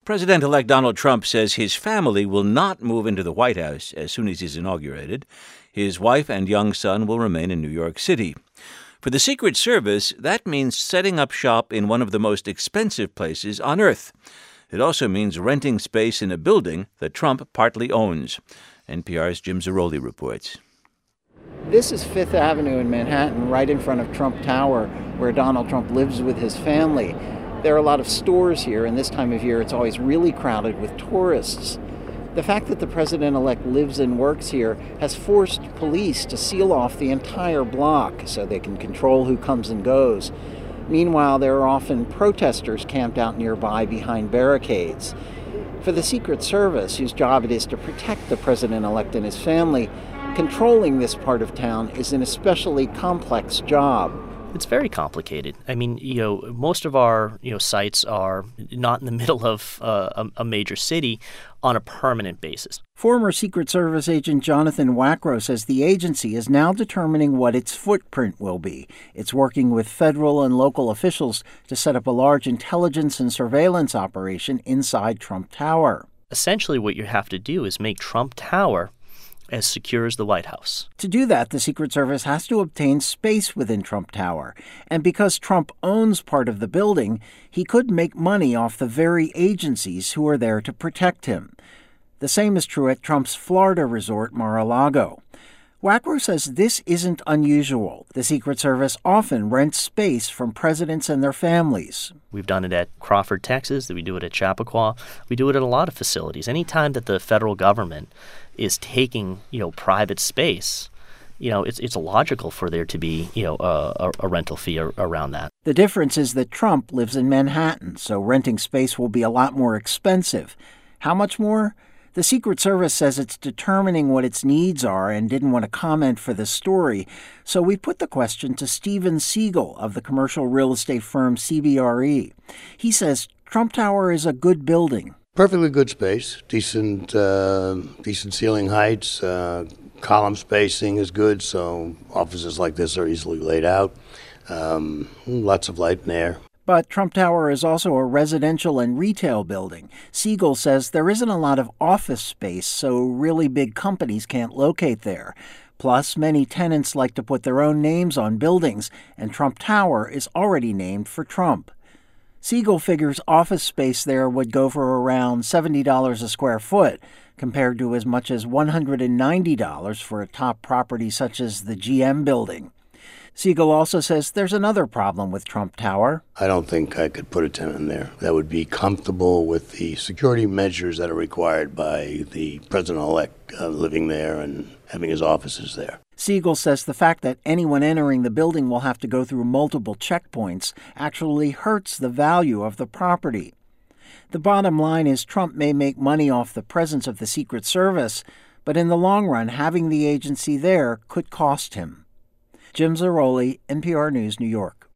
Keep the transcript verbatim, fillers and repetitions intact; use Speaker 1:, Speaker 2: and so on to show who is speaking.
Speaker 1: President-elect Donald Trump says his family will not move into the White House as soon as he's inaugurated. His wife and young son will remain in New York City. For the Secret Service, that means setting up shop in one of the most expensive places on Earth. It also means renting space in a building that Trump partly owns. N P R's Jim Zarroli reports.
Speaker 2: This is Fifth Avenue in Manhattan, right in front of Trump Tower, where Donald Trump lives with his family. There are a lot of stores here, and this time of year it's always really crowded with tourists. The fact that the president-elect lives and works here has forced police to seal off the entire block so they can control who comes and goes. Meanwhile, there are often protesters camped out nearby behind barricades. For the Secret Service, whose job it is to protect the president-elect and his family, controlling this part of town is an especially complex job.
Speaker 3: It's very complicated. I mean, you know, most of our, you know, sites are not in the middle of uh, a, a major city on a permanent basis.
Speaker 2: Former Secret Service agent Jonathan Wackrow says the agency is now determining what its footprint will be. It's working with federal and local officials to set up a large intelligence and surveillance operation inside Trump Tower.
Speaker 3: Essentially, what you have to do is make Trump Tower as secure as the White House.
Speaker 2: To do that, the Secret Service has to obtain space within Trump Tower. And because Trump owns part of the building, he could make money off the very agencies who are there to protect him. The same is true at Trump's Florida resort, Mar-a-Lago. Wackrow says this isn't unusual. The Secret Service often rents space from presidents and their families.
Speaker 3: We've done it at Crawford, Texas. We do it at Chappaqua. We do it at a lot of facilities. Anytime that the federal government is taking, you know, private space, you know, it's it's logical for there to be, you know, a, a rental fee ar- around that.
Speaker 2: The difference is that Trump lives in Manhattan, so renting space will be a lot more expensive. How much more? The Secret Service says it's determining what its needs are and didn't want to comment for the story, so we put the question to Steven Siegel of the commercial real estate firm C B R E. He says Trump Tower is a good building.
Speaker 4: Perfectly good space, decent, uh, decent ceiling heights, uh, column spacing is good, so offices like this are easily laid out. Um, lots of light and air.
Speaker 2: But Trump Tower is also a residential and retail building. Siegel says there isn't a lot of office space, so really big companies can't locate there. Plus, many tenants like to put their own names on buildings, and Trump Tower is already named for Trump. Siegel figures office space there would go for around seventy dollars a square foot, compared to as much as one hundred ninety dollars for a top property such as the G M building. Siegel also says there's another problem with Trump Tower.
Speaker 4: I don't think I could put a tenant in there that would be comfortable with the security measures that are required by the president-elect uh, living there and having his offices there.
Speaker 2: Siegel says the fact that anyone entering the building will have to go through multiple checkpoints actually hurts the value of the property. The bottom line is Trump may make money off the presence of the Secret Service, but in the long run, having the agency there could cost him. Jim Zarroli, N P R News, New York.